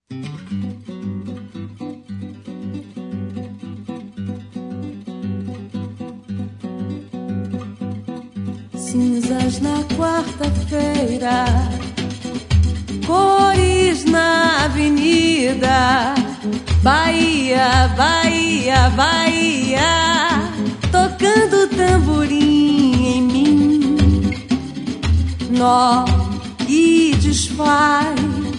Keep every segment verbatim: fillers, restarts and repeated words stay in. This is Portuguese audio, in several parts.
Cinzas na quarta-feira, cores na avenida, Bahia, Bahia, Bahia, tocando tamborim em mim, nó que desfaz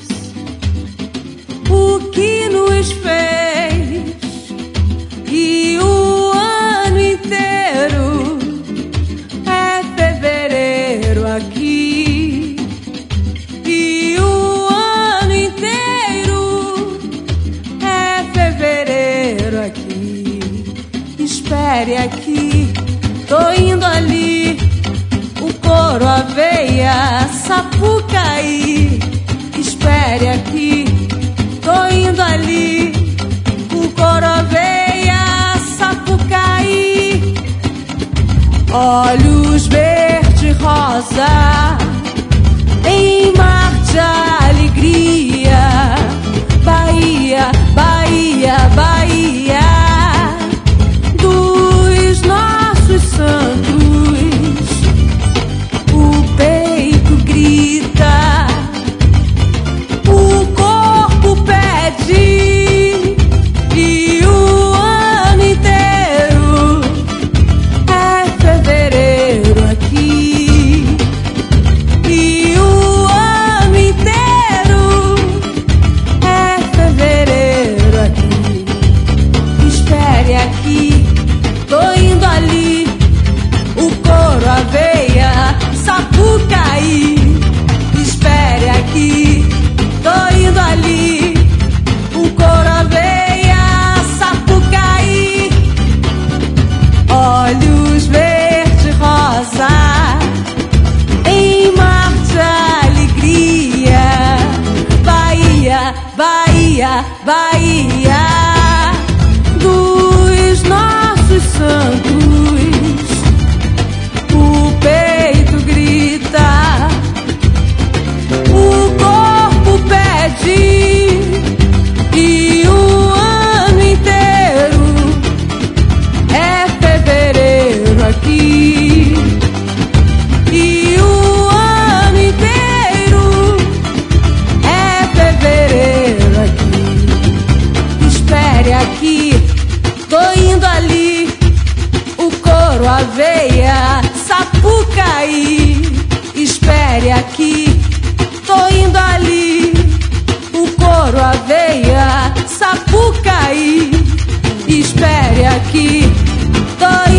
o que nos fez, e o ano inteiro é fevereiro aqui, e o ano inteiro é fevereiro aqui. Espere aqui, tô indo ali, o couro, aveia, sapucaí. Espere aqui, tô indo ali, o couro, aveia, sapucaí. Olhos verde rosa em mar de alegria, Bahia, Bahia, Bahia, dos nossos santos, o peito grita, o corpo pede, e o ano inteiro é fevereiro aqui, e o ano inteiro é fevereiro aqui. Espere aqui, tô indo ali, o couro, aveia, sapucaí. Espere aqui, tô indo ali, o couro, aveia, sapucaí. Olhos verde rosa em mar de alegria, Bahia, Bahia, Bahia, dos nossos santos, o peito grita, o corpo pede, e o ano inteiro é fevereiro aqui, e o ano inteiro é fevereiro aqui. Espere aqui, tô indo ali, o couro, aveia, sapucaí. Espere aqui, tô indo ali, o couro, aveia, sapucaí. Espere aqui, tô